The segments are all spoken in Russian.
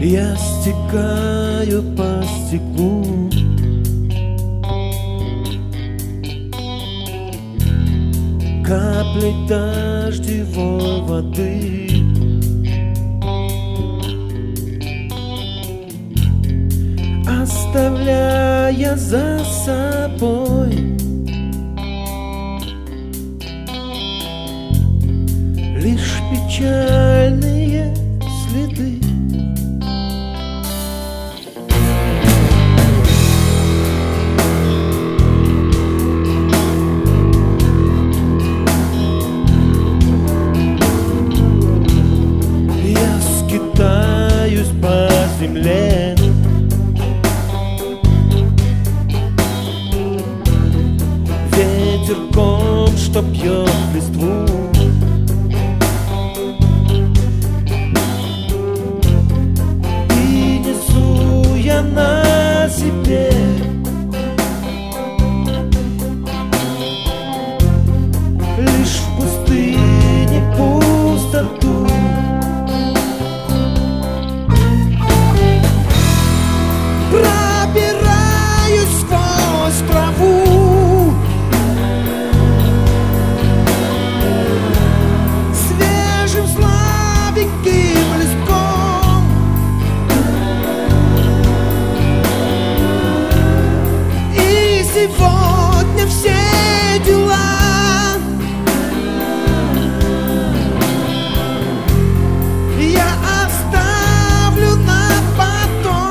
Я стекаю по стеклу, каплей дождевой воды, оставляя за собой лишь печальные следы. Я скитаюсь по земле, ветерком, что бьет в листву. И несу я на себе лишь в пустыне пустоту. Пробираюсь сквозь траву, свежим слабеньким листком, и сегодня все дела я оставлю на потом.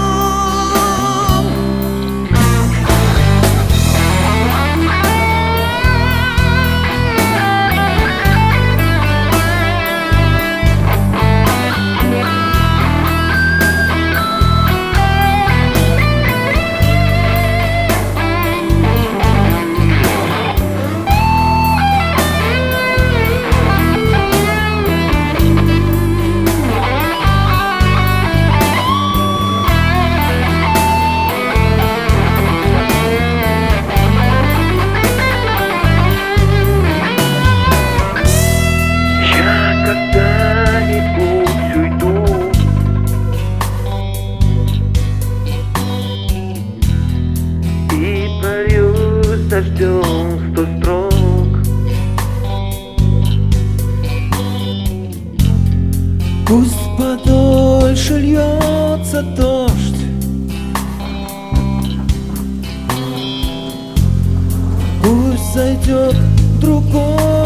Дождем 100 строк. Пусть подольше льется дождь, пусть зайдет другой